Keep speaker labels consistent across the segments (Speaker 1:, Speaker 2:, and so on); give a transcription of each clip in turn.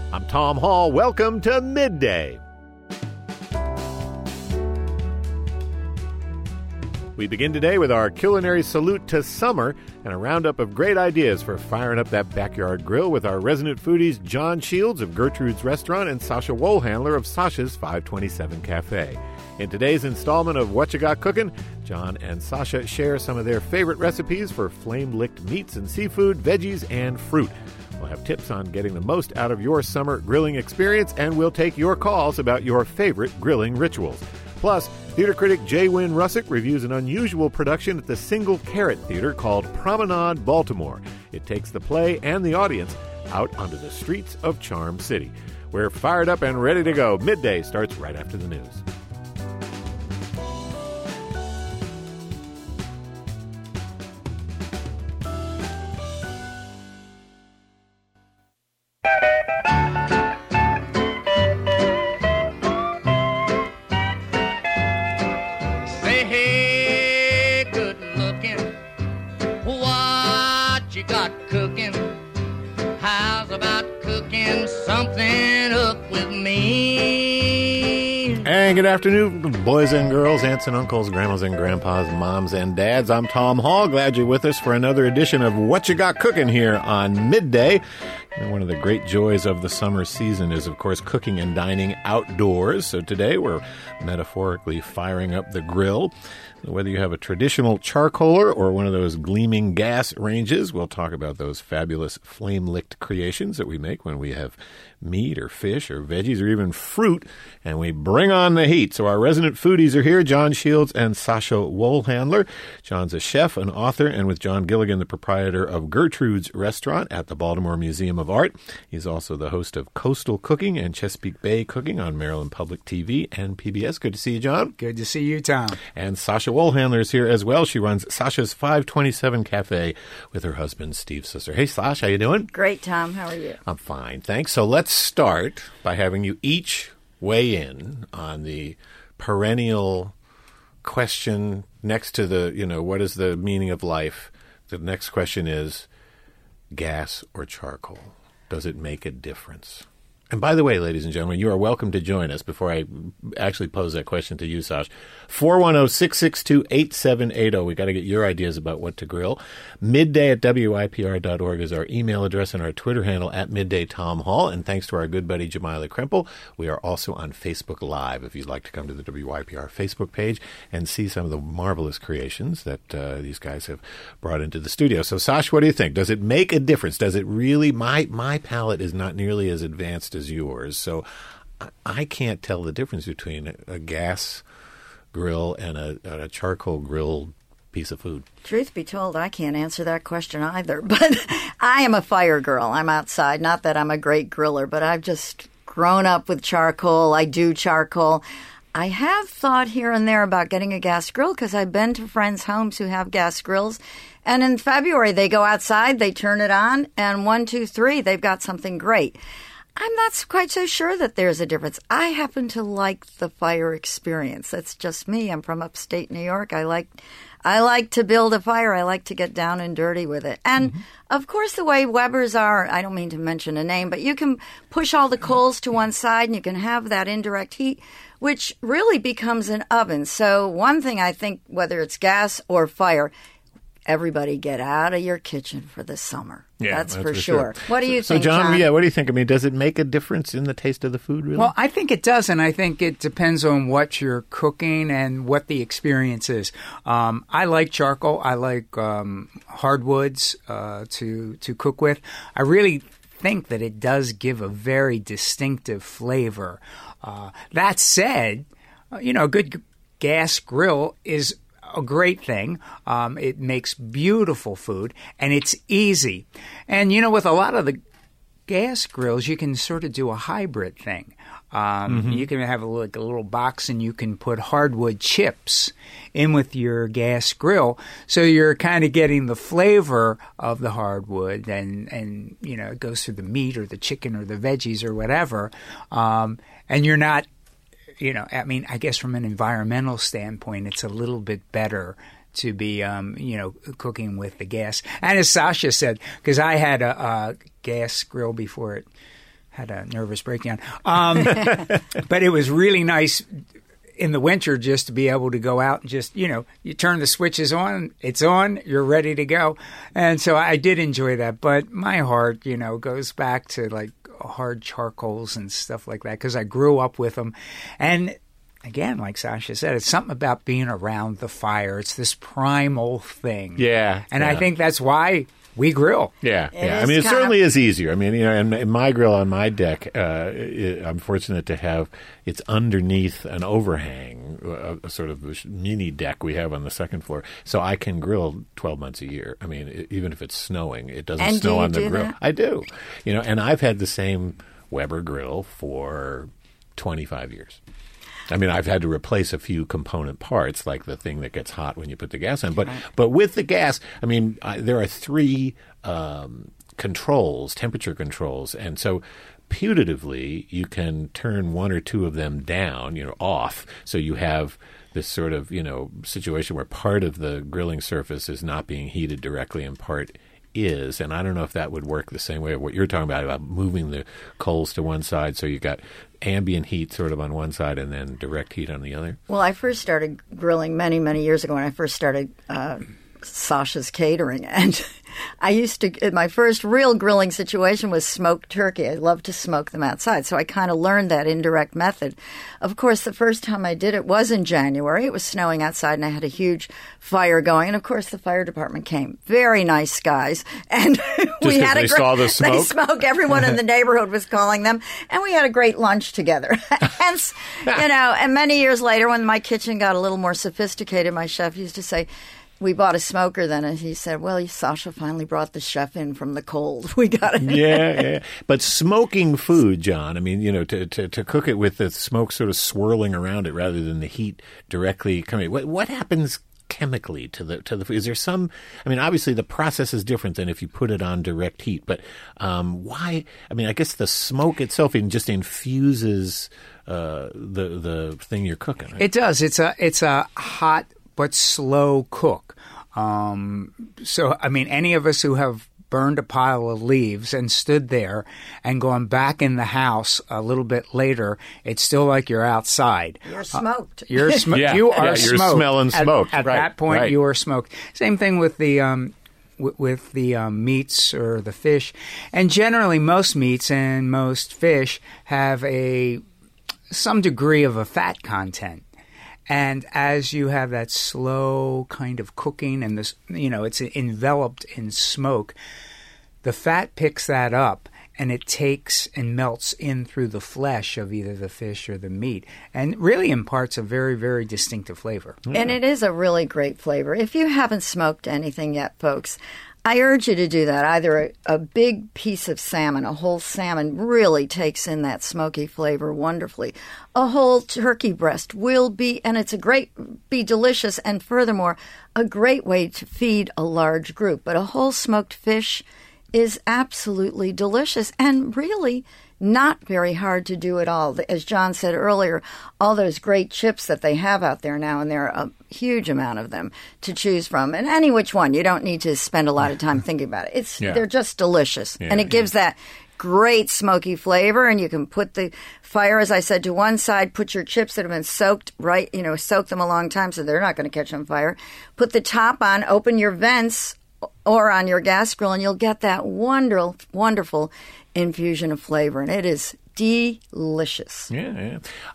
Speaker 1: I'm Tom Hall. Welcome to Midday. We begin today with our culinary salute to summer and a roundup of great ideas for firing up that backyard grill with our resident foodies John Shields of Gertrude's Restaurant and Sasha Wohlhandler of Sasha's 527 Cafe. In today's installment of What You Got Cooking, John and Sasha share some of their favorite recipes for flame-licked meats and seafood, veggies, and fruit. We'll have tips on getting the most out of your summer grilling experience, and we'll take your calls about your favorite grilling rituals. Plus, theater critic J. Wynn Russick reviews an unusual production at the Single Carrot Theater called Promenade Baltimore. It takes the play and the audience out onto the streets of Charm City. We're fired up and ready to go. Midday starts right after the news. Good afternoon, boys and girls, aunts and uncles, grandmas and grandpas, moms and dads. I'm Tom Hall. Glad you're with us for another edition of What You Got Cooking here on Midday. And one of the great joys of the summer season is, of course, cooking and dining outdoors. So today we're metaphorically firing up the grill. Whether you have a traditional charcoaler or one of those gleaming gas ranges, we'll talk about those fabulous flame-licked creations that we make when we have meat or fish or veggies or even fruit, and we bring on the heat. So our resident foodies are here, John Shields and Sasha Wohlhandler. John's a chef, an author, and with John Gilligan, the proprietor of Gertrude's Restaurant at the Baltimore Museum of Art. He's also the host of Coastal Cooking and Chesapeake Bay Cooking on Maryland Public TV and PBS. Good to see you, John.
Speaker 2: Good to see you, Tom.
Speaker 1: And Sasha Wohlhandler is here as well. She runs Sasha's 527 Cafe with her husband, Steve Susser. Hey, Sasha, how you doing?
Speaker 3: Great, Tom. How are you?
Speaker 1: I'm fine, thanks. So let's start by having you each weigh in on the perennial question next to the, what is the meaning of life? The next question is gas or charcoal? Does it make a difference? And by the way, ladies and gentlemen, you are welcome to join us before I actually pose that question to you, Sash. 410-662-8780. We got to get your ideas about what to grill. Midday at WYPR.org is our email address and our Twitter handle at Midday Tom Hall. And thanks to our good buddy Jamila Krempel, we are also on Facebook Live if you'd like to come to the WYPR Facebook page and see some of the marvelous creations that these guys have brought into the studio. So, Sash, what do you think? Does it make a difference? Does it really? My palate is not nearly as advanced as yours, so I can't tell the difference between a gas grill and a charcoal grilled piece of food.
Speaker 3: Truth be told, I can't answer that question either, but I am a fire girl. I'm outside. Not that I'm a great griller, but I've just grown up with charcoal. I do charcoal. I have thought here and there about getting a gas grill because I've been to friends' homes who have gas grills, and in February they go outside, they turn it on, and 1, 2, 3, they've got something great. I'm not quite so sure that there's a difference. I happen to like the fire experience. That's just me. I'm from upstate New York. I like to build a fire. I like to get down and dirty with it. And, of course, the way Weber's are, I don't mean to mention a name, but you can push all the coals to one side and you can have that indirect heat, which really becomes an oven. So one thing I think, whether it's gas or fire, everybody get out of your kitchen for the summer.
Speaker 1: Yeah,
Speaker 3: that's for sure. What do you
Speaker 1: so
Speaker 3: think,
Speaker 1: John? Yeah, what do you think? I mean, does it make a difference in the taste of the food, really?
Speaker 2: Well, I think it does, and I think it depends on what you're cooking and what the experience is. I like charcoal. I like hardwoods to cook with. I really think that it does give a very distinctive flavor. That said, a good gas grill is a great thing. It makes beautiful food, and it's easy. And, with a lot of the gas grills, you can sort of do a hybrid thing. You can have a little box, and you can put hardwood chips in with your gas grill, so you're kind of getting the flavor of the hardwood, and it goes through the meat or the chicken or the veggies or whatever, and you're not. I guess from an environmental standpoint, it's a little bit better to be, cooking with the gas. And as Sasha said, because I had a gas grill before it had a nervous breakdown. But it was really nice in the winter just to be able to go out and just, you turn the switches on, it's on, you're ready to go. And so I did enjoy that. But my heart, goes back to like hard charcoals and stuff like that because I grew up with them. And again, like Sasha said, it's something about being around the fire. It's this primal thing.
Speaker 1: Yeah.
Speaker 2: And I think that's why we grill.
Speaker 1: Yeah. I mean, it certainly is easier. I mean, and my grill on my deck, I'm fortunate to have, it's underneath an overhang, a sort of mini deck we have on the second floor. So I can grill 12 months a year. I mean, even if it's snowing, it doesn't snow on the grill.
Speaker 3: That?
Speaker 1: I do. And I've had the same Weber grill for 25 years. I mean, I've had to replace a few component parts, like the thing that gets hot when you put the gas in. But with the gas, I mean, there are 3 controls, temperature controls, and so putatively you can turn 1 or 2 of them down, off, so you have this sort of, situation where part of the grilling surface is not being heated directly and part is, and I don't know if that would work the same way of what you're talking about moving the coals to one side so you got ambient heat sort of on one side and then direct heat on the other.
Speaker 3: Well, I first started grilling many, many years ago when I first started Sasha's Catering, and I used to, my first real grilling situation was smoked turkey. I love to smoke them outside, so I kind of learned that indirect method. Of course, the first time I did it was in January. It was snowing outside, and I had a huge fire going, and of course the fire department came. Very nice guys, and we had a great,
Speaker 1: saw the smoke?
Speaker 3: They smoked. Everyone in the neighborhood was calling them, and we had a great lunch together. Hence, and many years later when my kitchen got a little more sophisticated, my chef used to say, we bought a smoker then, and he said, well, Sasha finally brought the chef in from the cold. We got it.
Speaker 1: Yeah. But smoking food, John, I mean, to cook it with the smoke sort of swirling around it rather than the heat directly coming. What happens chemically to the food? Is there some, I mean, obviously the process is different than if you put it on direct heat, but why? I mean, I guess the smoke itself just infuses the thing you're cooking. Right?
Speaker 2: It does. It's a hot but slow cook. So, I mean, any of us who have burned a pile of leaves and stood there and gone back in the house a little bit later, it's still like you're outside.
Speaker 3: You're smoked.
Speaker 2: You are smoked.
Speaker 1: You're smelling smoke.
Speaker 2: At that point, you are smoked. Same thing with the meats or the fish. And generally, most meats and most fish have some degree of a fat content. And as you have that slow kind of cooking and this, it's enveloped in smoke, the fat picks that up and it takes and melts in through the flesh of either the fish or the meat and really imparts a very, very distinctive flavor.
Speaker 3: And it is a really great flavor. If you haven't smoked anything yet, folks, I urge you to do that. Either a big piece of salmon, a whole salmon, really takes in that smoky flavor wonderfully. A whole turkey breast will be, and it's be delicious, and furthermore, a great way to feed a large group. But a whole smoked fish is absolutely delicious and really not very hard to do at all. As John said earlier, all those great chips that they have out there now, and there are a huge amount of them to choose from. And any which one, you don't need to spend a lot of time thinking about it. They're just delicious. And it gives that great smoky flavor, and you can put the fire, as I said, to one side, put your chips that have been soaked, soak them a long time so they're not going to catch on fire. Put the top on, open your vents or on your gas grill, and you'll get that wonderful infusion of flavor, and it is delicious.
Speaker 1: Yeah.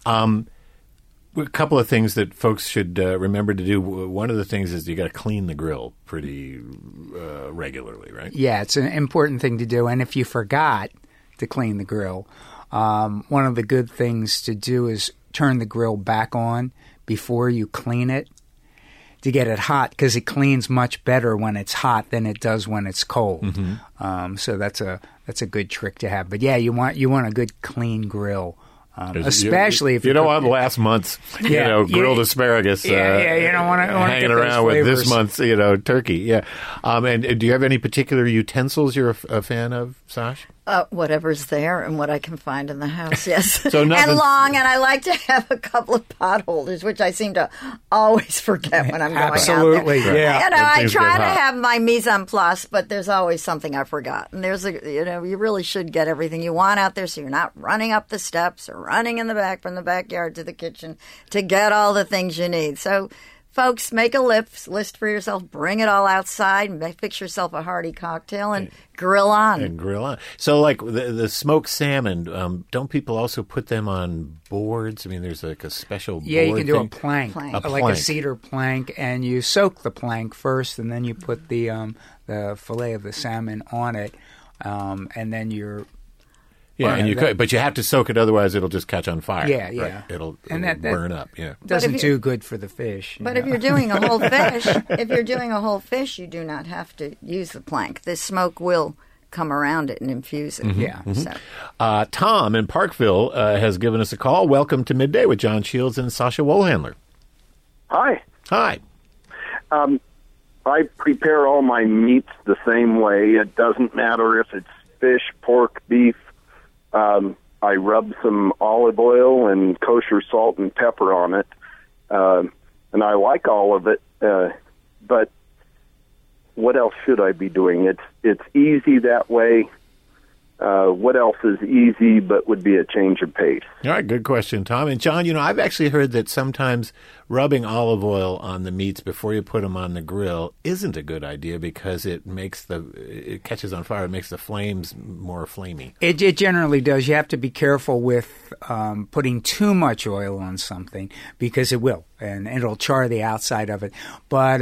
Speaker 1: A couple of things that folks should remember to do. One of the things is you got to clean the grill pretty regularly, right?
Speaker 2: Yeah, it's an important thing to do. And if you forgot to clean the grill, one of the good things to do is turn the grill back on before you clean it to get it hot, because it cleans much better when it's hot than it does when it's cold. Mm-hmm. So that's a good trick to have. But yeah, you want a good clean grill. Especially if
Speaker 1: you don't want last month's grilled asparagus.
Speaker 2: You don't want to
Speaker 1: hanging around with this month's turkey. Yeah, and do you have any particular utensils you're a fan of, Sash?
Speaker 3: Whatever's there and what I can find in the house, yes.
Speaker 1: So
Speaker 3: and long, and I like to have a couple of pot holders, which I seem to always forget when I'm going
Speaker 2: Absolutely,
Speaker 3: out there.
Speaker 2: yeah.
Speaker 3: I try to have my mise en place, but there's always something I forgot. And you really should get everything you want out there so you're not running up the steps or running in the back from the backyard to the kitchen to get all the things you need. So, folks, make a list for yourself. Bring it all outside and fix yourself a hearty cocktail and grill on.
Speaker 1: And grill on. So, like the smoked salmon, don't people also put them on boards? I mean, there's like a special board.
Speaker 2: Yeah, you can do
Speaker 1: thing.
Speaker 2: a plank,
Speaker 1: A
Speaker 2: like
Speaker 1: plank.
Speaker 2: a cedar plank, and you soak the plank first, and then you put the fillet of the salmon on it, and then you're.
Speaker 1: Yeah, and you could, but you have to soak it, otherwise it'll just catch on fire.
Speaker 2: Yeah, yeah.
Speaker 1: Right? It'll
Speaker 2: that
Speaker 1: burn up. Yeah,
Speaker 2: doesn't do good for the fish.
Speaker 3: But if you're doing a whole fish, you do not have to use the plank. The smoke will come around it and infuse it.
Speaker 2: Yeah.
Speaker 3: So.
Speaker 1: Tom in Parkville has given us a call. Welcome to Midday with John Shields and Sasha Wohlhandler.
Speaker 4: Hi.
Speaker 1: Hi.
Speaker 4: I prepare all my meats the same way. It doesn't matter if it's fish, pork, beef. I rub some olive oil and kosher salt and pepper on it, and I like all of it. But what else should I be doing? It's easy that way. What else is easy but would be a change of pace?
Speaker 1: All right, good question, Tom. And John, I've actually heard that sometimes rubbing olive oil on the meats before you put them on the grill isn't a good idea because it catches on fire. It makes the flames more flamey.
Speaker 2: It generally does. You have to be careful with putting too much oil on something because it will, and it'll char the outside of it. But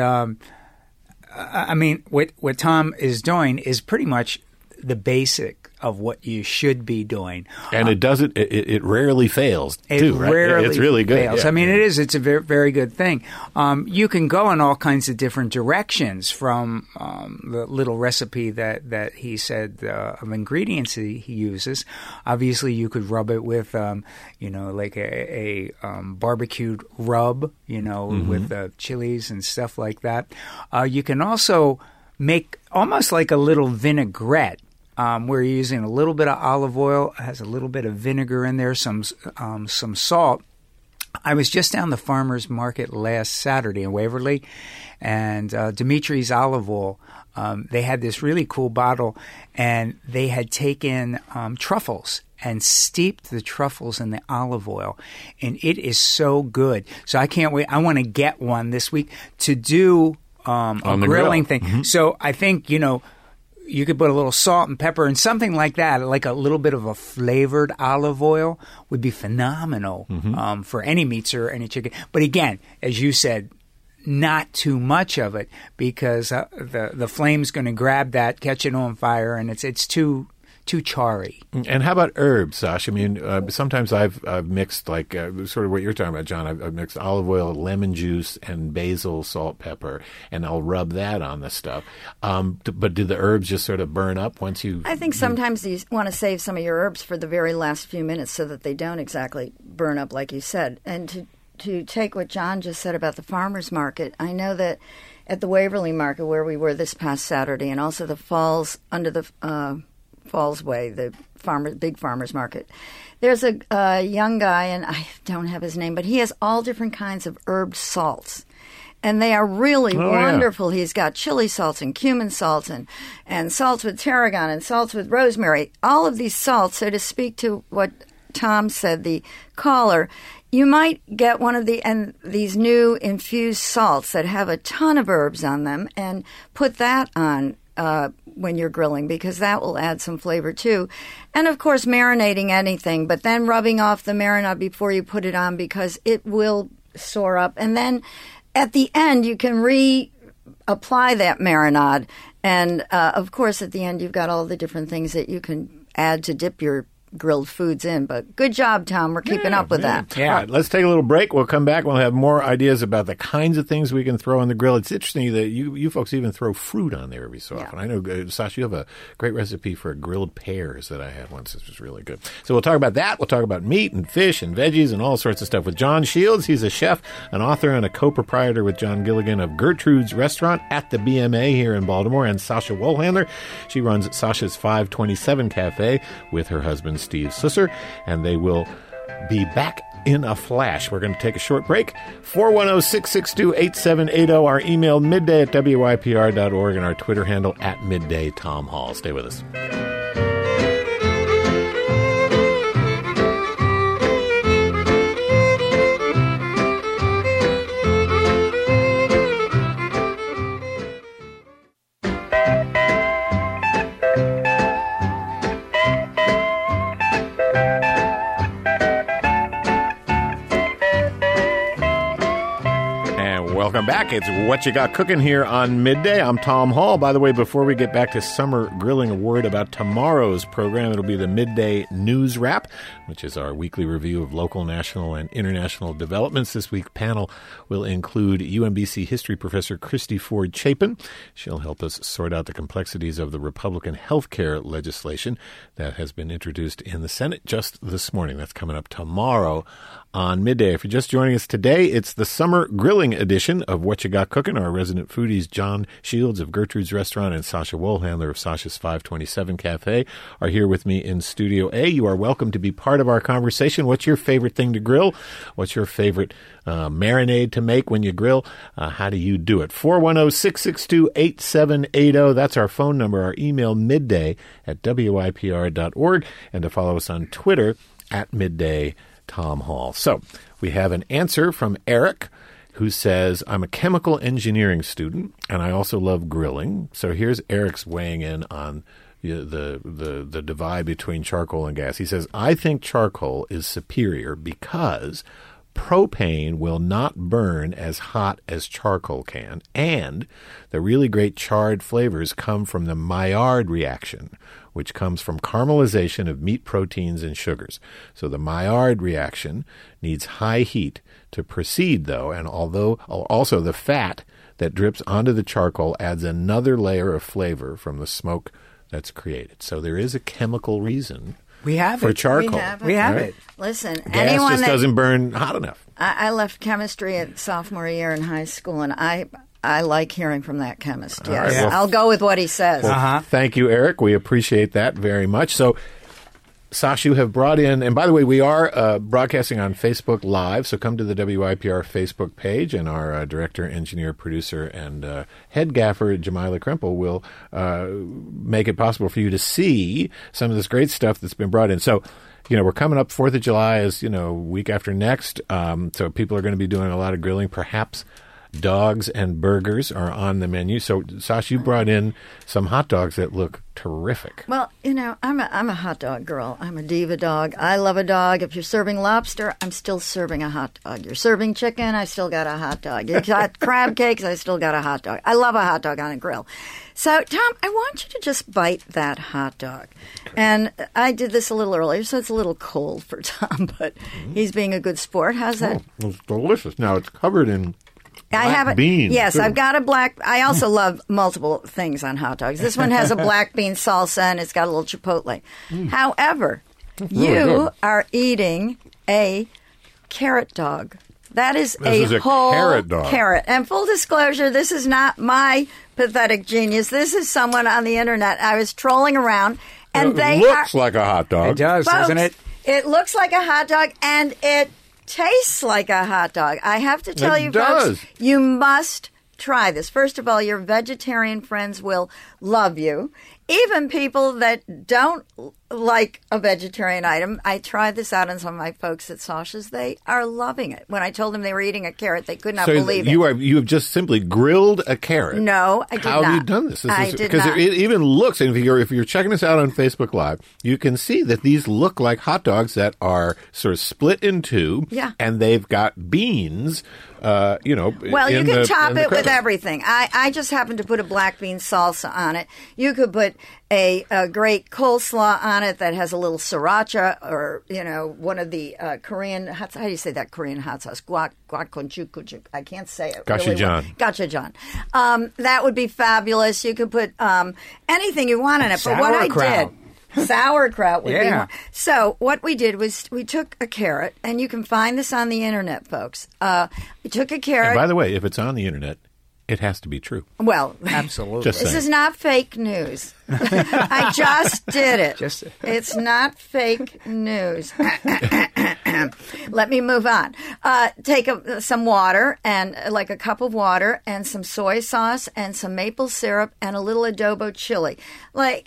Speaker 2: I mean, what Tom is doing is pretty much the basic of what you should be doing.
Speaker 1: And it doesn't, it rarely fails, too, right?
Speaker 2: Rarely
Speaker 1: it's really good.
Speaker 2: fails.
Speaker 1: Yeah.
Speaker 2: I mean, it's a very, very good thing. You can go in all kinds of different directions from the little recipe that he said of ingredients he uses. Obviously, you could rub it with, like a barbecued rub, with chilies and stuff like that. You can also make almost like a little vinaigrette. Where you're using a little bit of olive oil, has a little bit of vinegar in there, some salt. I was just down the farmer's market last Saturday in Waverly, and Dimitri's Olive Oil, they had this really cool bottle, and they had taken truffles and steeped the truffles in the olive oil, and it is so good. So I can't wait. I want to get one this week to do a grilling thing. Mm-hmm. So I think, you could put a little salt and pepper and something like that, like a little bit of a flavored olive oil would be phenomenal for any meats or any chicken. But again, as you said, not too much of it because the flame's going to grab that, catch it on fire, and it's too charry.
Speaker 1: And how about herbs, Sash? I mean, sometimes I've mixed like sort of what you're talking about, John. I've mixed olive oil, lemon juice, and basil, salt, pepper, and I'll rub that on the stuff. But do the herbs just sort of burn up once you?
Speaker 3: I think sometimes you want to save some of your herbs for the very last few minutes so that they don't exactly burn up, like you said. And to take what John just said about the farmers market, I know that at the Waverly Market where we were this past Saturday, and also the Falls under the Falls Way, the big farmers market. There's a young guy, and I don't have his name, but he has all different kinds of herb salts. And they are really wonderful. Yeah. He's got chili salts and cumin salts and salts with tarragon and salts with rosemary. All of these salts, so to speak to what Tom said, the caller, you might get one of these new infused salts that have a ton of herbs on them and put that on when you're grilling, because that will add some flavor too. And of course, marinating anything, but then rubbing off the marinade before you put it on because it will soar up. And then at the end, you can reapply that marinade. And of course, at the end, you've got all the different things that you can add to dip your grilled foods in. But good job, Tom. We're keeping up with that.
Speaker 1: All right, let's take a little break. We'll come back. We'll have more ideas about the kinds of things we can throw on the grill. It's interesting that you folks even throw fruit on there every so often. I know, Sasha, you have a great recipe for grilled pears that I had once. This was really good. So we'll talk about that. We'll talk about meat and fish and veggies and all sorts of stuff with John Shields. He's a chef, an author, and a co-proprietor with John Gilligan of Gertrude's Restaurant at the BMA here in Baltimore, and Sasha Wohlhandler. She runs Sasha's 527 Cafe with her husband, Steve Susser, and they will be back in a flash. We're going to take a short break. 410-662-8780. Our email, midday@wypr.org, and our Twitter handle @middaytomhall. Stay with us. Welcome back. It's What You Got Cooking here on Midday. I'm Tom Hall. By the way, before we get back to summer grilling, a word about tomorrow's program. It'll be the Midday News Wrap, which is our weekly review of local, national, and international developments. This week's panel will include UMBC history professor Christy Ford Chapin. She'll help us sort out the complexities of the Republican health care legislation that has been introduced in the Senate just this morning. That's coming up tomorrow on Midday. If you're just joining us today, it's the summer grilling edition of What You Got Cooking. Our resident foodies, John Shields of Gertrude's Restaurant and Sasha Wohlhandler of Sasha's 527 Cafe, are here with me in Studio A. You are welcome to be part of our conversation. What's your favorite thing to grill? What's your favorite marinade to make when you grill? How do you do it? 410-662-8780. That's our phone number. Our email, midday@wypr.org. And to follow us on Twitter, @midday Tom Hall. So we have an answer from Eric, who says, I'm a chemical engineering student, and I also love grilling. So here's Eric's weighing in on the divide between charcoal and gas. He says, I think charcoal is superior because propane will not burn as hot as charcoal can, and the really great charred flavors come from the Maillard reaction, which comes from caramelization of meat proteins and sugars. So the Maillard reaction needs high heat to proceed, though, and although also the fat that drips onto the charcoal adds another layer of flavor from the smoke that's created. So there is a chemical reason
Speaker 2: we have
Speaker 1: for
Speaker 2: it.
Speaker 1: charcoal.
Speaker 2: We have it.
Speaker 3: Listen,
Speaker 1: Gas
Speaker 3: anyone
Speaker 1: just doesn't burn hot enough.
Speaker 3: I left chemistry at sophomore year in high school, and I like hearing from that chemist. Yes,
Speaker 1: right, well,
Speaker 3: I'll go with what he says.
Speaker 1: Well, thank you, Eric. We appreciate that very much. So, Sasha, you have brought in, and by the way, we are broadcasting on Facebook Live, so come to the WYPR Facebook page, and our director, engineer, producer, and head gaffer, Jamila Krempel, will make it possible for you to see some of this great stuff that's been brought in. So, we're coming up. 4th of July is, week after next, so people are going to be doing a lot of grilling, perhaps. Dogs and burgers are on the menu. So, Sasha, you brought in some hot dogs that look terrific.
Speaker 3: Well, I'm a hot dog girl. I'm a diva dog. I love a dog. If you're serving lobster, I'm still serving a hot dog. You're serving chicken, I still got a hot dog. You got crab cakes, I still got a hot dog. I love a hot dog on a grill. So, Tom, I want you to just bite that hot dog. And I did this a little earlier, so it's a little cold for Tom, but he's being a good sport. How's that?
Speaker 1: Oh, it's delicious. Now, it's covered in black beans.
Speaker 3: Yes,
Speaker 1: too.
Speaker 3: I've got a black. I also love multiple things on hot dogs. This one has a black bean salsa, and it's got a little chipotle. However, you are eating a carrot dog. That is
Speaker 1: a
Speaker 3: whole
Speaker 1: carrot dog.
Speaker 3: carrot. And full disclosure, this is not my pathetic genius. This is someone on the internet. I was trolling around, and
Speaker 1: it looks like a hot dog.
Speaker 2: It does,
Speaker 3: folks,
Speaker 2: doesn't it?
Speaker 3: It looks like a hot dog, and it tastes like a hot dog. I have to tell
Speaker 1: It
Speaker 3: you,
Speaker 1: does.
Speaker 3: folks, you must try this. First of all, your vegetarian friends will love you. Even people that don't like a vegetarian item, I tried this out on some of my folks at Sasha's. They are loving it. When I told them they were eating a carrot, they could not believe it.
Speaker 1: You have just simply grilled a carrot.
Speaker 3: No, I did
Speaker 1: How
Speaker 3: not.
Speaker 1: have you done this?
Speaker 3: I did
Speaker 1: because
Speaker 3: not.
Speaker 1: it even looks, and if you're checking us out on Facebook Live, you can see that these look like hot dogs that are sort of split in two,
Speaker 3: Yeah.
Speaker 1: and they've got beans.
Speaker 3: Well, you
Speaker 1: in
Speaker 3: can
Speaker 1: the-
Speaker 3: top
Speaker 1: in the
Speaker 3: it with
Speaker 1: crevice.
Speaker 3: everything. I just happened to put a black bean salsa on it. You could put a great coleslaw on on it that has a little sriracha or, one of the Korean, how do you say that Korean hot sauce? Guac, I can't say it.
Speaker 1: Gochujang.
Speaker 3: Gochujang. That would be fabulous. You could put anything you want in it. But what I did... Sauerkraut would be more. So what we did was we took a carrot, and you can find this on the internet, folks. We took a carrot.
Speaker 1: And by the way, if it's on the internet, it has to be true.
Speaker 3: Well,
Speaker 2: absolutely.
Speaker 3: This is not fake news. I just did it. It's not fake news. Let me move on. Take some water, and like a cup of water, and some soy sauce, and some maple syrup, and a little adobo chili. Like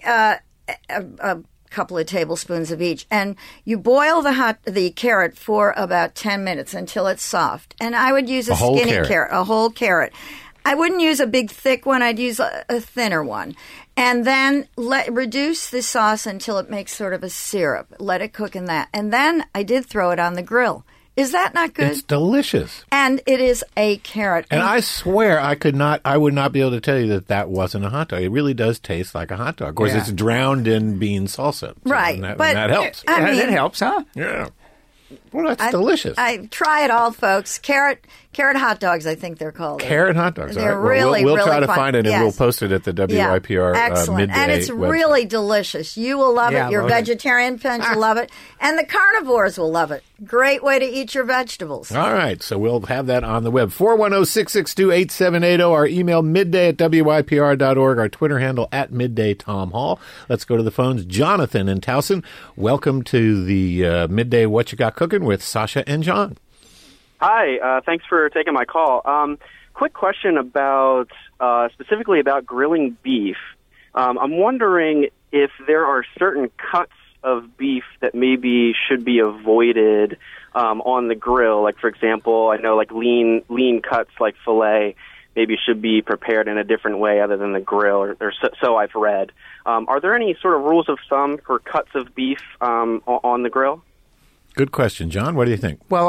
Speaker 3: a couple of tablespoons of each, and you boil the carrot for about 10 minutes until it's soft. And I would use a skinny carrot, a whole carrot. I wouldn't use a big thick one. I'd use a thinner one, and then reduce the sauce until it makes sort of a syrup. Let it cook in that, and then I did throw it on the grill. Is that not good?
Speaker 1: It's delicious.
Speaker 3: And it is a carrot.
Speaker 1: And I swear I would not be able to tell you that wasn't a hot dog. It really does taste like a hot dog. Of course, it's drowned in bean salsa. So
Speaker 3: right.
Speaker 1: And that helps.
Speaker 2: That helps, huh?
Speaker 1: Yeah. Well, that's delicious.
Speaker 3: I try it all, folks. Carrot hot dogs, I think they're called.
Speaker 1: Carrot hot dogs.
Speaker 3: They're
Speaker 1: all right.
Speaker 3: really,
Speaker 1: we'll
Speaker 3: really
Speaker 1: try to
Speaker 3: fun.
Speaker 1: find it, and we'll post it at the WYPR
Speaker 3: excellent.
Speaker 1: Midday
Speaker 3: And it's
Speaker 1: website.
Speaker 3: really delicious. You will love it. Your vegetarian friends will love it. And the carnivores will love it. Great way to eat your vegetables.
Speaker 1: All right. So we'll have that on the web. 410-662-8780. Our email, midday@wypr.org. Our Twitter handle, @MiddayTomHall. Let's go to the phones. Jonathan in Towson. Welcome to the Midday What You Got Cooking with Sasha and John.
Speaker 5: Hi, thanks for taking my call. Quick question about specifically about grilling beef. I'm wondering if there are certain cuts of beef that maybe should be avoided on the grill. Like, for example, I know like lean cuts like filet maybe should be prepared in a different way other than the grill, or so I've read. Are there any sort of rules of thumb for cuts of beef on the grill?
Speaker 1: Good question, John. What do you think?
Speaker 2: Well,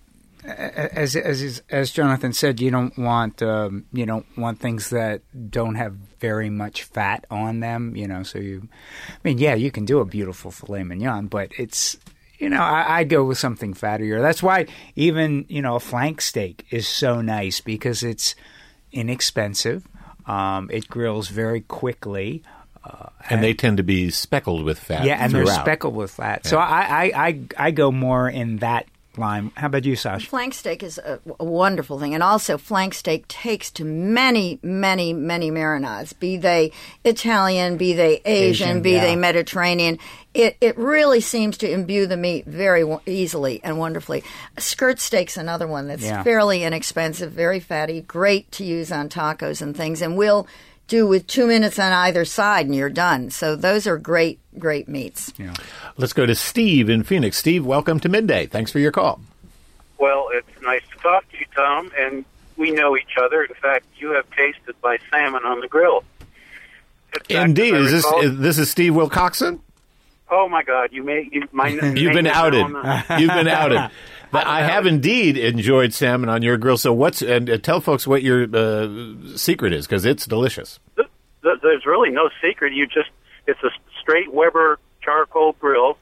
Speaker 2: as Jonathan said, you don't want things that don't have very much fat on them. So you can do a beautiful filet mignon, but it's I go with something fattier. That's why even a flank steak is so nice because it's inexpensive. It grills very quickly.
Speaker 1: And they tend to be speckled with fat.
Speaker 2: Yeah, and
Speaker 1: throughout.
Speaker 2: they're speckled with fat. Yeah. So I go more in that line. How about you, Sasha?
Speaker 3: Flank steak is a wonderful thing. And also, flank steak takes to many, many, many marinades, be they Italian, be they Asian, be they Mediterranean. It really seems to imbue the meat very easily and wonderfully. Skirt steak's another one that's fairly inexpensive, very fatty, great to use on tacos and things, and we'll do with 2 minutes on either side and you're done. So those are great meats.
Speaker 2: Yeah.
Speaker 1: Let's go to Steve in Phoenix. Steve, welcome to Midday. Thanks for your call.
Speaker 6: Well, it's nice to talk to you, Tom, and we know each other. In fact, you have tasted my salmon on the grill.
Speaker 1: Indeed. This is Steve Wilcoxon?
Speaker 6: Oh, my God. You've
Speaker 1: been outed. You've been outed. But I have indeed enjoyed salmon on your grill. So tell folks what your secret is, because it's delicious.
Speaker 6: There's really no secret. It's a straight Weber charcoal grill.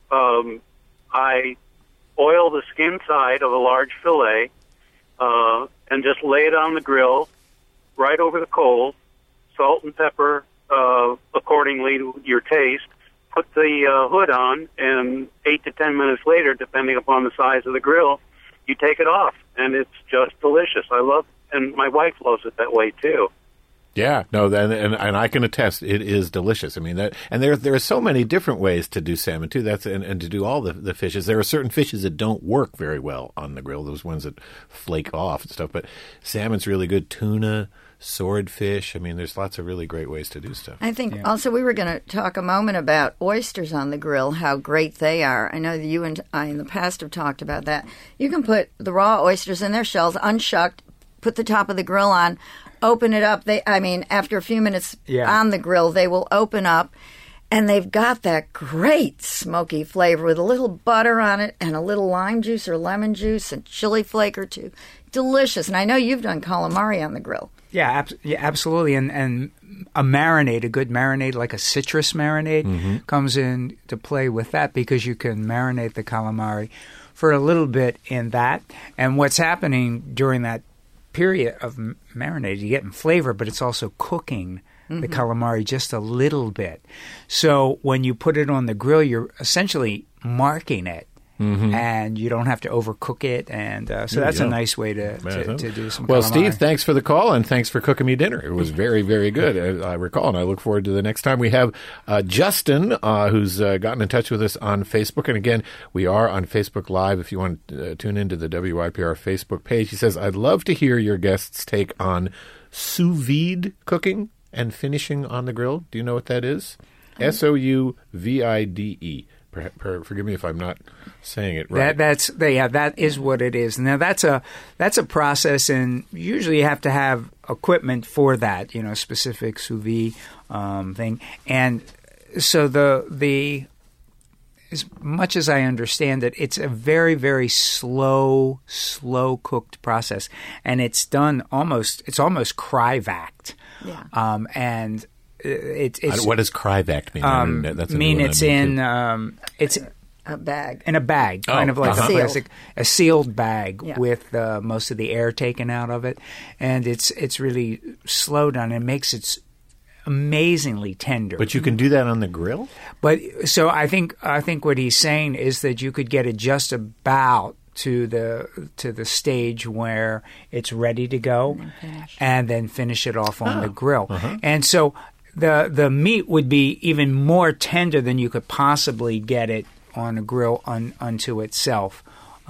Speaker 6: I oil the skin side of a large fillet and just lay it on the grill right over the coals, salt and pepper accordingly to your taste. Put the hood on, and 8 to 10 minutes later, depending upon the size of the grill, you take it off, and it's just delicious. And my wife loves it that way too.
Speaker 1: Yeah, no, and I can attest, it is delicious. I mean, there are so many different ways to do salmon too. And to do all the fishes. There are certain fishes that don't work very well on the grill. Those ones that flake off and stuff. But salmon's really good. Tuna, swordfish. I mean, there's lots of really great ways to do stuff.
Speaker 3: I think also we were going to talk a moment about oysters on the grill, how great they are. I know that you and I in the past have talked about that. You can put the raw oysters in their shells, unshucked, put the top of the grill on, open it up. After a few minutes on the grill, they will open up. And they've got that great smoky flavor with a little butter on it and a little lime juice or lemon juice and chili flake or two. Delicious. And I know you've done calamari on the grill.
Speaker 2: Yeah, absolutely. And a marinade, a good marinade, like a citrus marinade, comes in to play with that because you can marinate the calamari for a little bit in that. And what's happening during that period of marinade, you're getting flavor, but it's also cooking the calamari just a little bit. So when you put it on the grill, you're essentially marking it. And you don't have to overcook it, and so that's a nice way to do some
Speaker 1: Well,
Speaker 2: calamari.
Speaker 1: Steve, thanks for the call, and thanks for cooking me dinner. It was very, very good, I recall, and I look forward to the next time. We have Justin, who's gotten in touch with us on Facebook, and again, we are on Facebook Live if you want to tune into the WYPR Facebook page. He says, I'd love to hear your guests' take on sous vide cooking and finishing on the grill. Do you know what that is? SOUVIDE. Forgive me if I'm not saying it right.
Speaker 2: That is what it is. Now that's a process, and usually you have to have equipment for that, specific sous vide thing. And so the as much as I understand it, it's a very, very slow cooked process, and it's done almost cryovac.
Speaker 3: Yeah.
Speaker 2: And it's
Speaker 1: what does cryovac mean? That's
Speaker 2: it's
Speaker 3: a bag.
Speaker 2: In a bag, kind of like a
Speaker 3: Sealed.
Speaker 2: plastic, a sealed bag
Speaker 3: Yeah.
Speaker 2: with most of the air taken out of it, and it's really slow done. It makes it amazingly tender.
Speaker 1: But you can do that on the grill?
Speaker 2: But so I think what he's saying is that you could get it just about to the stage where it's ready to go, and then finish it off on the grill. And so the meat would be even more tender than you could possibly get it on a grill unto itself.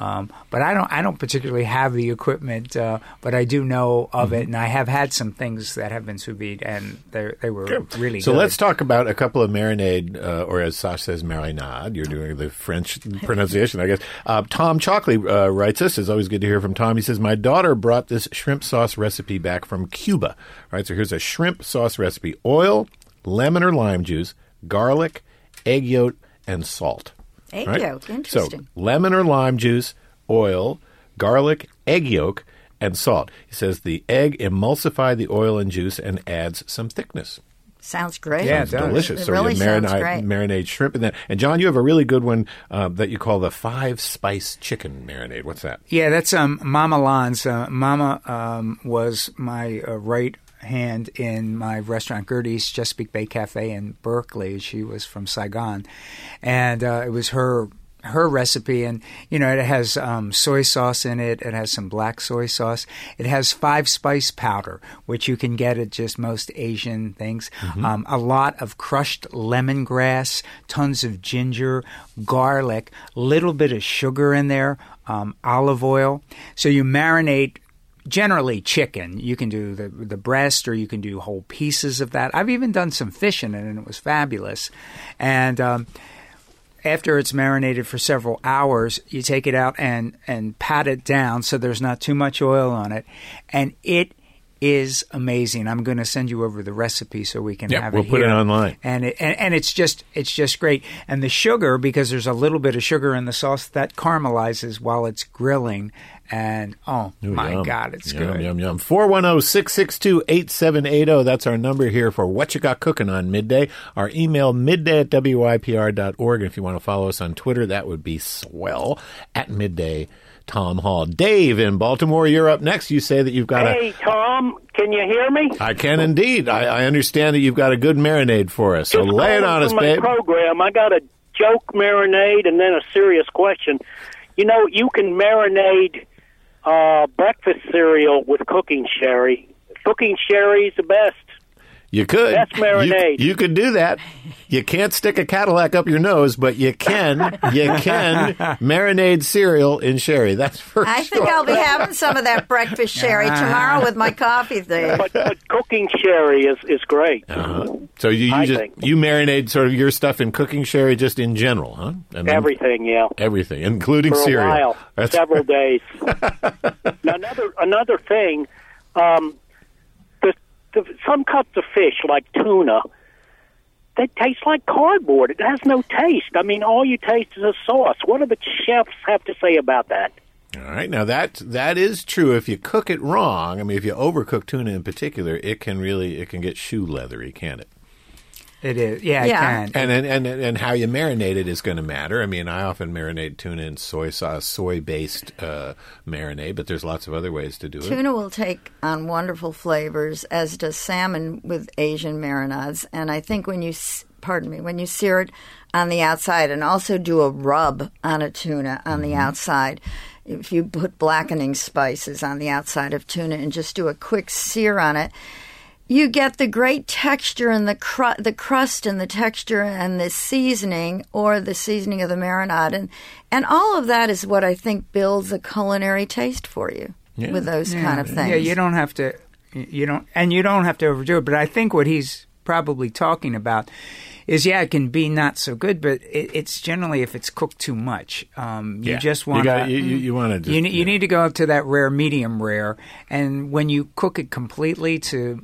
Speaker 2: But I don't particularly have the equipment, but I do know of it, and I have had some things that have been sous vide, and they were really
Speaker 1: So
Speaker 2: good.
Speaker 1: let's talk about a couple of marinade, or as Sash says, marinade. You're doing the French pronunciation, I guess. Tom Chalkley writes us. It's always good to hear from Tom. He says, my daughter brought this shrimp sauce recipe back from Cuba. All right, so here's a shrimp sauce recipe. Oil, lemon or lime juice, garlic, egg yolk, and salt.
Speaker 3: Egg
Speaker 1: Right?
Speaker 3: yolk, interesting.
Speaker 1: So lemon or lime juice, oil, garlic, egg yolk, and salt. He says the egg emulsify the oil and juice and adds some thickness.
Speaker 3: Sounds great.
Speaker 2: Yeah,
Speaker 1: It's
Speaker 2: it does.
Speaker 1: delicious.
Speaker 3: It
Speaker 1: So
Speaker 3: really
Speaker 1: you
Speaker 3: sounds great.
Speaker 1: marinate shrimp in that. And John, you have a really good one that you call the 5-spice chicken marinade. What's that?
Speaker 2: Yeah, that's Mama Lan's. Mama was my right hand in my restaurant, Gertie's Chesapeake Bay Cafe in Berkeley. She was from Saigon, and it was her recipe, and it has soy sauce in it. It has some black soy sauce. It has 5-spice powder, which you can get at just most Asian things. A lot of crushed lemongrass, tons of ginger, garlic, little bit of sugar in there, olive oil. So you marinate. Generally chicken. You can do the breast, or you can do whole pieces of that. I've even done some fish in it, and it was fabulous. And after it's marinated for several hours, you take it out and pat it down so there's not too much oil on it. And it is amazing. I'm going to send you over the recipe so we can have it
Speaker 1: we'll put
Speaker 2: here.
Speaker 1: it online.
Speaker 2: And it's just great. And the sugar, because there's a little bit of sugar in the sauce, that caramelizes while it's grilling. And my
Speaker 1: yum.
Speaker 2: God, it's
Speaker 1: Yum,
Speaker 2: good.
Speaker 1: Yum, yum. 410-662-8780. That's our number here for What You Got Cooking on Midday. Our email, midday@wypr.org. And if you want to follow us on Twitter, that would be swell, at Midday Tom Hall. Dave in Baltimore, you're up next. You say that you've got
Speaker 6: Hey, Tom, can you hear me?
Speaker 1: I can indeed. I understand that you've got a good marinade for us. So
Speaker 6: Just
Speaker 1: lay it on
Speaker 6: calling
Speaker 1: us,
Speaker 6: for my
Speaker 1: babe.
Speaker 6: program. I got a joke marinade and then a serious question. You can marinade breakfast cereal with cooking sherry. Cooking sherry's the best.
Speaker 1: You could.
Speaker 6: That's marinade.
Speaker 1: You could do that. You can't stick a Cadillac up your nose, but you can marinade cereal in sherry. That's for
Speaker 3: I
Speaker 1: sure.
Speaker 3: think I'll be having some of that breakfast sherry tomorrow with my coffee thing.
Speaker 6: But cooking sherry is great.
Speaker 1: So
Speaker 6: I
Speaker 1: you
Speaker 6: think.
Speaker 1: marinate sort of your stuff in cooking sherry just in general, huh? And then
Speaker 6: Everything, yeah.
Speaker 1: everything, including
Speaker 6: For a
Speaker 1: cereal.
Speaker 6: while,
Speaker 1: That's-
Speaker 6: several days. Now, another thing, some cuts of fish, like tuna,
Speaker 7: that tastes like cardboard. It has no taste. I mean, all you taste is a sauce. What do the chefs have to say about that?
Speaker 1: All right. Now, that is true if you cook it wrong. I mean, if you overcook tuna in particular, it can get shoe leathery, can't it?
Speaker 2: It is. Yeah,
Speaker 3: Yeah.
Speaker 2: it can.
Speaker 1: And how you marinate it is going to matter. I mean, I often marinate tuna in soy sauce, soy-based marinade, but there's lots of other ways to do it.
Speaker 3: Tuna will take on wonderful flavors, as does salmon with Asian marinades. And I think when you sear it on the outside and also do a rub on a tuna on the outside, if you put blackening spices on the outside of tuna and just do a quick sear on it, you get the great texture and the crust and the texture and the seasoning, or the seasoning of the marinade. And all of that is what I think builds a culinary taste for you with those kind of things.
Speaker 2: Yeah, you don't have to overdo it. But I think what he's probably talking about is, it can be not so good, but it's generally if it's cooked too much. You just want
Speaker 1: you want to
Speaker 2: you need to go up to that rare, medium rare, and when you cook it completely to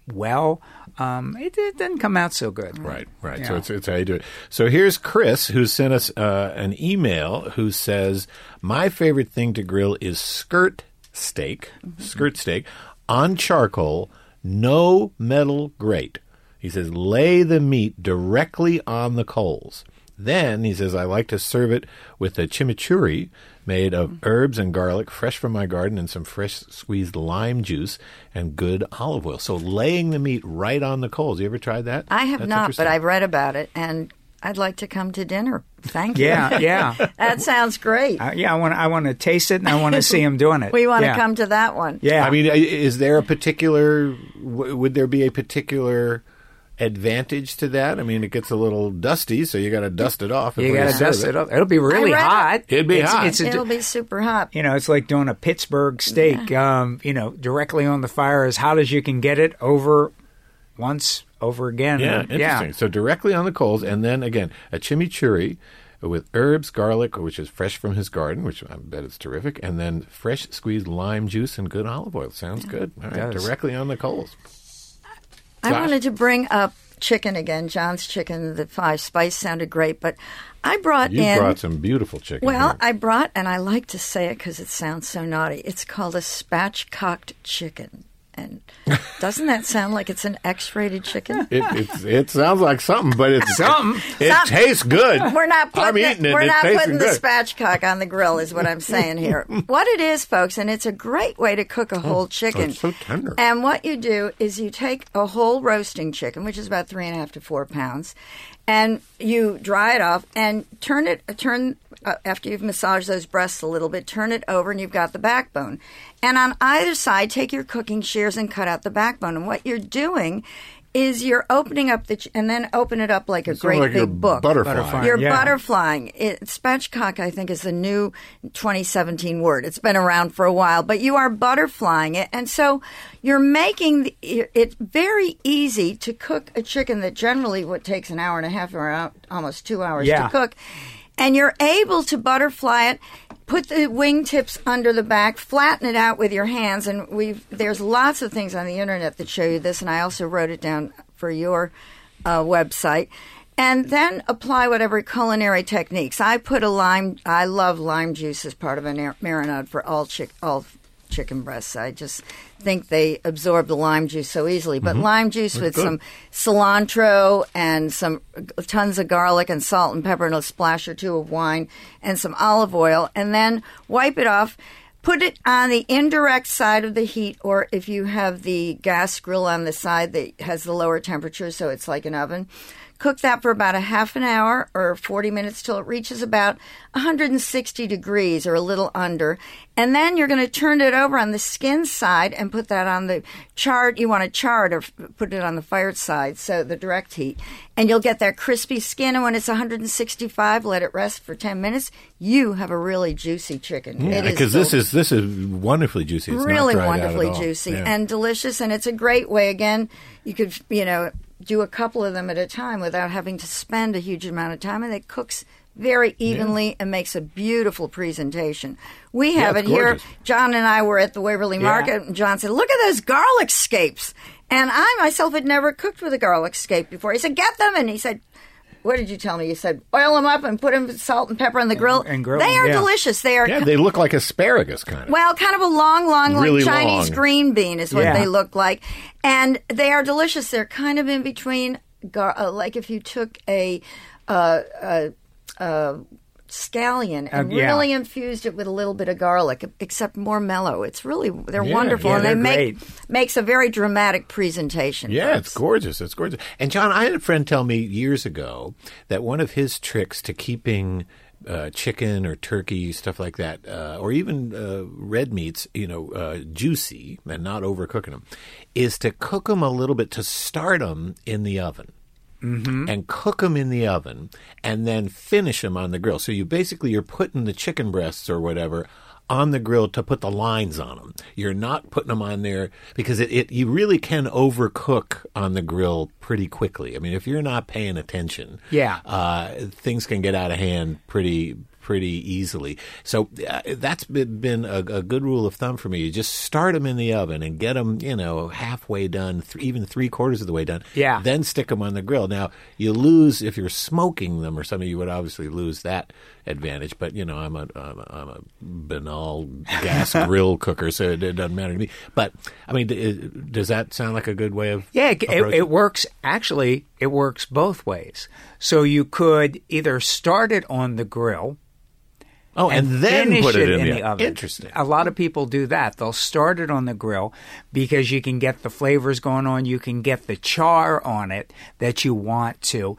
Speaker 2: it doesn't come out so good.
Speaker 1: Right.
Speaker 2: Yeah.
Speaker 1: So it's how you do it. So here's Chris, who sent us an email, who says, my favorite thing to grill is skirt steak on charcoal, no metal grate. He says, lay the meat directly on the coals. Then, he says, I like to serve it with a chimichurri made of herbs and garlic, fresh from my garden, and some fresh squeezed lime juice and good olive oil. So laying the meat right on the coals. You ever tried that?
Speaker 3: I have
Speaker 1: That's
Speaker 3: not, but I've read about it, and I'd like to come to dinner. Thank you.
Speaker 2: Yeah.
Speaker 3: That sounds great.
Speaker 2: I want to taste it, and I want to see him doing it.
Speaker 3: We want to come to that one.
Speaker 2: Yeah.
Speaker 1: I mean, is there would there be a particular advantage to that? I mean, it gets a little dusty, so you got to dust it off.
Speaker 2: You got to dust it off. It'll be really hot.
Speaker 1: It'd be hot.
Speaker 3: It'll be super hot.
Speaker 2: It's like doing a Pittsburgh steak. Directly on the fire, as hot as you can get it, over again.
Speaker 1: Yeah, interesting. So directly on the coals, and then again a chimichurri with herbs, garlic, which is fresh from his garden, which I bet it's terrific, and then fresh squeezed lime juice and good olive oil. Sounds good. All right, directly on the coals.
Speaker 3: I wanted to bring up chicken again. John's chicken, the 5 spice sounded great, but I brought
Speaker 1: You brought some beautiful chicken.
Speaker 3: Well,
Speaker 1: here.
Speaker 3: I brought, and I like to say it because it sounds so naughty, it's called a spatchcocked chicken. And doesn't that sound like it's an X-rated chicken?
Speaker 1: It sounds like something, but it's
Speaker 2: something.
Speaker 1: It tastes good.
Speaker 3: We're not putting the
Speaker 1: good.
Speaker 3: spatchcock on the grill, is what I'm saying here. What it is, folks, and it's a great way to cook a whole chicken.
Speaker 1: It's so tender.
Speaker 3: And what you do is you take a whole roasting chicken, which is about 3.5 to 4 pounds, and you dry it off and turn after you've massaged those breasts a little bit, turn it over and you've got the backbone. And on either side, take your cooking shears and cut out the backbone. And what you're doing is you're opening up and then open it up like a great big book.
Speaker 1: Butterfly.
Speaker 3: You're butterflying. Spatchcock, I think, is the new 2017 word. It's been around for a while, but you are butterflying it. And so you're making it very easy to cook a chicken that generally takes an hour and a half or almost 2 hours to cook. And you're able to butterfly it, put the wingtips under the back, flatten it out with your hands, and there's lots of things on the internet that show you this, and I also wrote it down for your website. And then apply whatever culinary techniques. I love lime juice as part of a marinade for all chicken breasts. I just think they absorb the lime juice so easily. But lime juice with some cilantro and some tons of garlic and salt and pepper and a splash or two of wine and some olive oil, and then wipe it off. Put it on the indirect side of the heat, or if you have the gas grill on the side that has the lower temperature, so it's like an oven. Cook that for about a half an hour or 40 minutes till it reaches about 160 degrees or a little under. And then you're going to turn it over on the skin side and put that on the chart. You want to char it or put it on the fired side, so the direct heat. And you'll get that crispy skin. And when it's 165, let it rest for 10 minutes. You have a really juicy chicken.
Speaker 1: Yeah, because this is wonderfly juicy. It's
Speaker 3: really
Speaker 1: not dried
Speaker 3: wonderfully
Speaker 1: out at all.
Speaker 3: juicy and delicious. And it's a great way. Again, you could, do a couple of them at a time without having to spend a huge amount of time, and it cooks very evenly and makes a beautiful presentation. We have it
Speaker 1: it's
Speaker 3: here.
Speaker 1: gorgeous.
Speaker 3: John and I were at the Waverly Market, and John said, "Look at those garlic scapes." And I myself had never cooked with a garlic scape before. He said, "Get them." And he said, "What did you tell me?" You said, "Oil them up and put them with salt and pepper on the grill."
Speaker 2: And grill
Speaker 3: they
Speaker 2: them,
Speaker 3: are
Speaker 2: yeah.
Speaker 3: delicious. They are
Speaker 1: Yeah, they look like asparagus kind of.
Speaker 3: well, kind of a long,
Speaker 1: Really
Speaker 3: like Chinese
Speaker 1: long.
Speaker 3: green bean is what
Speaker 2: Yeah.
Speaker 3: they look like. And they are delicious. They're kind of in between, like if you took a scallion and
Speaker 2: yeah.
Speaker 3: really infused it with a little bit of garlic, except more mellow. It's really, they're
Speaker 1: Yeah,
Speaker 3: wonderful.
Speaker 1: yeah,
Speaker 3: and
Speaker 2: they're
Speaker 3: they
Speaker 2: great.
Speaker 3: makes a very dramatic presentation.
Speaker 1: Yeah,
Speaker 3: folks.
Speaker 1: it's gorgeous. It's gorgeous. And John, I had a friend tell me years ago that one of his tricks to keeping chicken or turkey, stuff like that, or even red meats, juicy and not overcooking them, is to cook them a little bit, to start them in the oven. Mm-hmm. And cook them in the oven, and then finish them on the grill. So you're putting the chicken breasts or whatever on the grill to put the lines on them. You're not putting them on there because you really can overcook on the grill pretty quickly. I mean, if you're not paying attention, things can get out of hand pretty easily. So that's been a good rule of thumb for me. You just start them in the oven and get them, halfway done, even 3/4 of the way done.
Speaker 2: Yeah.
Speaker 1: Then stick them on the grill. Now, you lose, if you're smoking them or something, you would obviously lose that advantage. But, I'm a banal gas grill cooker, so it doesn't matter to me. But, I mean, does that sound like a good way of
Speaker 2: it works. Actually, it works both ways. So you could either start it on the grill.
Speaker 1: Oh, and then
Speaker 2: finish
Speaker 1: put it in
Speaker 2: the oven.
Speaker 1: Interesting.
Speaker 2: A lot of people do that. They'll start it on the grill because you can get the flavors going on. You can get the char on it that you want to.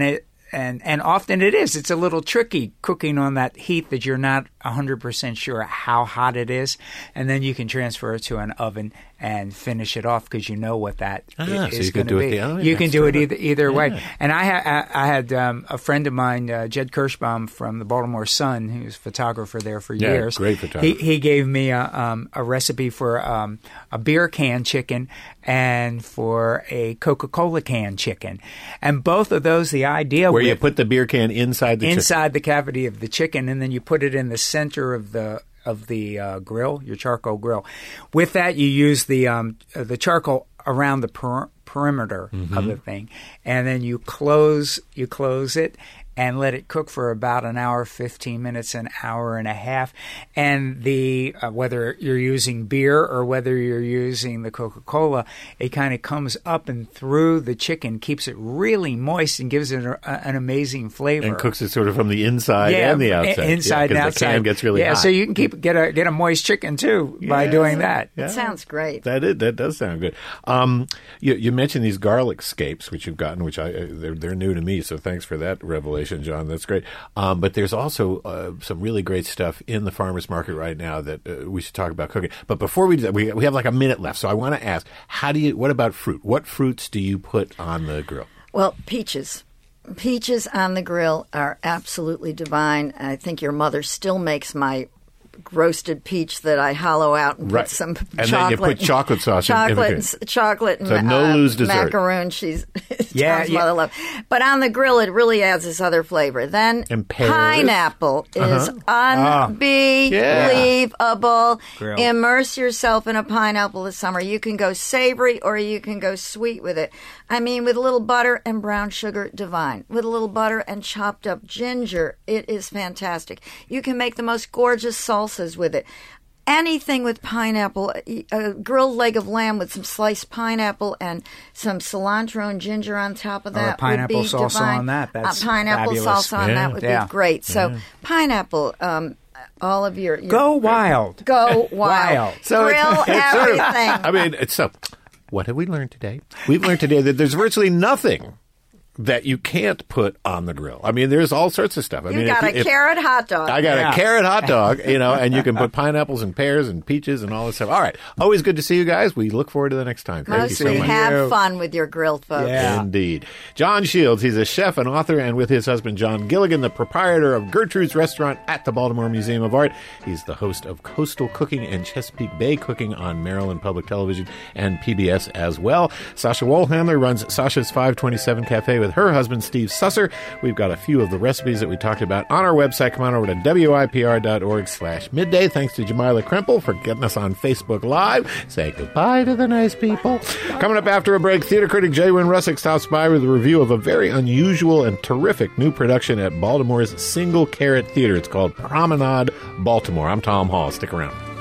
Speaker 2: And often it is. It's a little tricky cooking on that heat that you're not 100% sure how hot it is. And then you can transfer it to an oven and finish it off because you know what that is going to be. You can do it either way. And I had a friend of mine, Jed Kirschbaum from the Baltimore Sun, who's a photographer there for years.
Speaker 1: Great photographer.
Speaker 2: He gave me a recipe for a beer can chicken and for a Coca-Cola can chicken. And both of those, the idea
Speaker 1: where you put the beer can inside
Speaker 2: the cavity of the chicken, and then you put it in the center of the grill, your charcoal grill. With that, you use the charcoal around the perimeter of the thing, and then you close it and let it cook for about an hour, 15 minutes, an hour and a half. And whether you're using beer or whether you're using the Coca-Cola, it kind of comes up and through the chicken, keeps it really moist, and gives it an amazing flavor.
Speaker 1: And cooks it sort of from the inside and the outside.
Speaker 2: Inside and outside.
Speaker 1: The can gets really hot.
Speaker 2: Yeah, so you can get a moist chicken too by doing that.
Speaker 3: It sounds great.
Speaker 1: That does sound good. You mentioned these garlic scapes, which you've gotten, which they're new to me, so thanks for that revelation, John. That's great. But there's also some really great stuff in the farmer's market right now that we should talk about cooking. But before we do that, we have like a minute left, so I want to ask, what about fruit? What fruits do you put on the grill?
Speaker 3: Well, peaches. Peaches on the grill are absolutely divine. I think your mother still makes my roasted peach that I hollow out and put some chocolate.
Speaker 1: And then you put chocolate sauce in
Speaker 3: chocolate and
Speaker 1: so no lose dessert.
Speaker 3: Macaroon. Tom's mother love. But on the grill, it really adds this other flavor. Then pineapple is unbelievable. Immerse yourself in a pineapple this summer. You can go savory or you can go sweet with it. I mean, with a little butter and brown sugar, divine. With a little butter and chopped up ginger, it is fantastic. You can make the most gorgeous salsas with it. Anything with pineapple, a grilled leg of lamb with some sliced pineapple and some cilantro and ginger on top of that would be
Speaker 2: pineapple salsa
Speaker 3: divine.
Speaker 2: on that. That's
Speaker 3: pineapple
Speaker 2: fabulous.
Speaker 3: salsa on that would be great. So pineapple, all of your
Speaker 2: go wild.
Speaker 3: Go wild.
Speaker 1: So
Speaker 3: grill everything.
Speaker 1: What have we learned today? We've learned today that there's virtually nothing that you can't put on the grill. I mean, there's all sorts of stuff.
Speaker 3: You got a carrot hot dog.
Speaker 1: I got a carrot hot dog, and you can put pineapples and pears and peaches and all this stuff. All right. Always good to see you guys. We look forward to the next time. Thank you so much.
Speaker 3: Have fun with your grill, folks.
Speaker 2: Yeah.
Speaker 1: Indeed. John Shields, he's a chef and author, and with his husband, John Gilligan, the proprietor of Gertrude's Restaurant at the Baltimore Museum of Art. He's the host of Coastal Cooking and Chesapeake Bay Cooking on Maryland Public Television and PBS as well. Sasha Wohlhammer runs Sasha's 527 Cafe with with her husband, Steve Susser. We've got a few of the recipes that we talked about on our website. Come on over to WIPR.org/midday. Thanks to Jamila Krempel for getting us on Facebook Live. Say goodbye to the nice people. Coming up after a break, theater critic J. Wynn Russick stops by with a review of a very unusual and terrific new production at Baltimore's Single Carrot Theater. It's called Promenade Baltimore. I'm Tom Hall. Stick around.